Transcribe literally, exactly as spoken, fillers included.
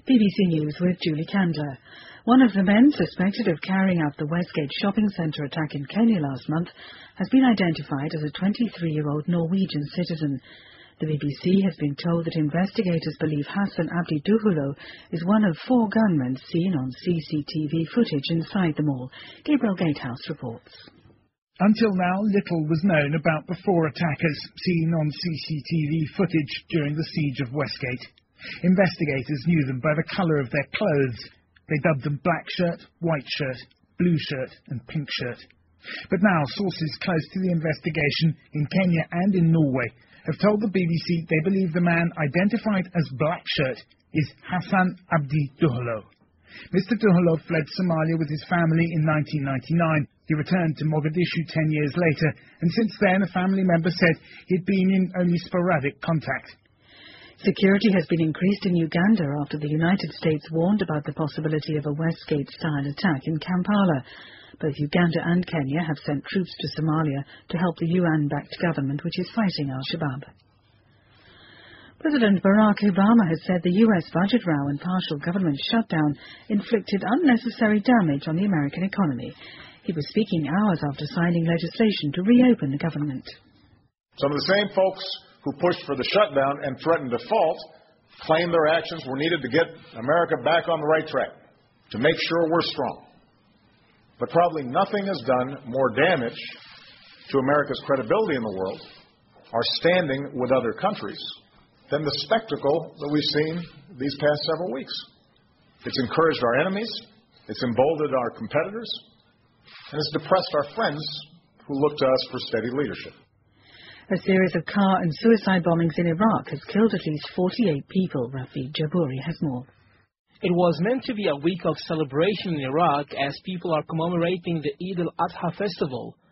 B B C News with Julie Candler. One of the men suspected of carrying out the Westgate shopping centre attack in Kenya last month has been identified as a twenty-three-year-old Norwegian citizen. The B B C has been told that investigators believe Hassan Abdi Duhulo is one of four gunmen seen on C C T V footage inside the mall. Gabriel Gatehouse reports. Until now, little was known about the four attackers seen on C C T V footage during the siege of Westgate. Investigators knew them by the colour of their clothes. They dubbed them black shirt, white shirt, blue shirt and pink shirt. But now sources close to the investigation in Kenya and in Norway have told the B B C they believe the man identified as black shirt is Hassan Abdi Duhulo. Mister Duhulo fled Somalia with his family in nineteen ninety-nine. He returned to Mogadishu ten years later, and since then a family member said he'd been in only sporadic contact. Security has been increased in Uganda after the United States warned about the possibility of a Westgate-style attack in Kampala. Both Uganda and Kenya have sent troops to Somalia to help the U N-backed government which is fighting al-Shabaab. President Barack Obama has said the U S budget row and partial government shutdown inflicted unnecessary damage on the American economy. He was speaking hours after signing legislation to reopen the government. Some of the same folks who pushed for the shutdown and threatened default claimed their actions were needed to get America back on the right track, to make sure we're strong. But probably nothing has done more damage to America's credibility in the world, our standing with other countries, than the spectacle that we've seen these past several weeks. It's encouraged our enemies, it's emboldened our competitors, and it's depressed our friends who look to us for steady leadership. A series of car and suicide bombings in Iraq has killed at least forty-eight people. Rafi Jabouri has more. It was meant to be a week of celebration in Iraq as people are commemorating the Eid al-Adha festival.